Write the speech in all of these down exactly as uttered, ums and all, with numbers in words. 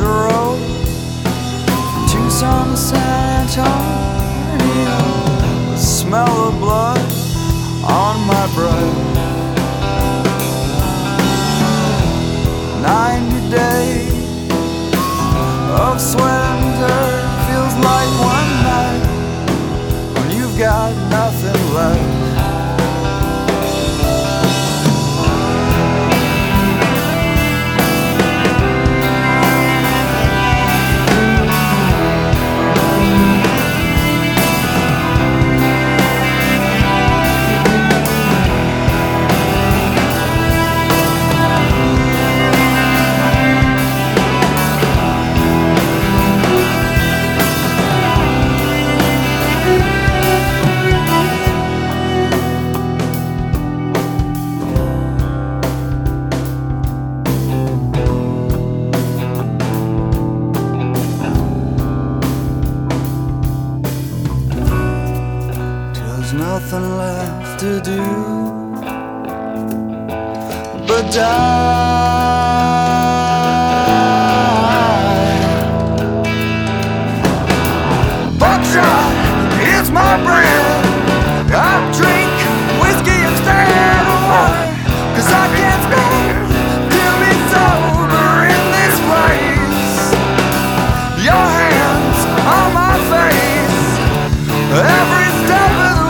the road, Tucson to San Antonio. The smell of blood on my breath. Ninety days of sweat and dirt feels like one night when you've got nothing left. Nothing left to do but die. Buckshot is my brand. I drink whiskey instead of wine, 'cause I can't stand to be sober in this place. Your hands on my face, every step of the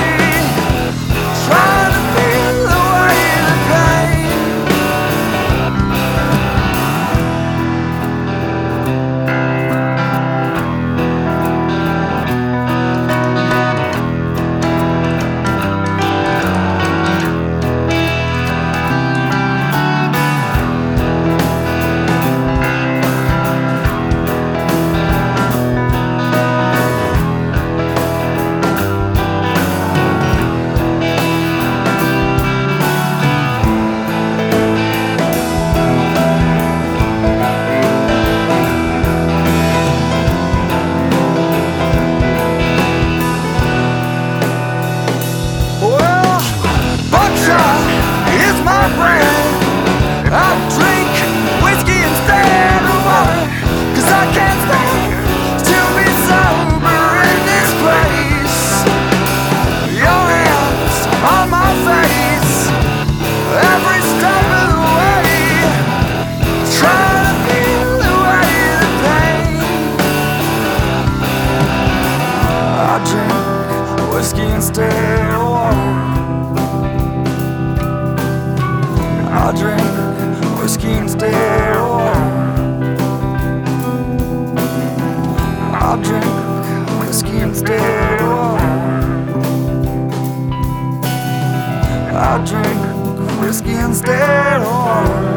trying to feel the weight of pain. I drink whiskey instead of water, 'cause I can't stand to be sober in this place. Your hands on my face, every step of the way, trying to feel the weight of pain. I drink whiskey instead of water. I drink whiskey instead of water. I drink whiskey instead of water. I drink whiskey instead of water.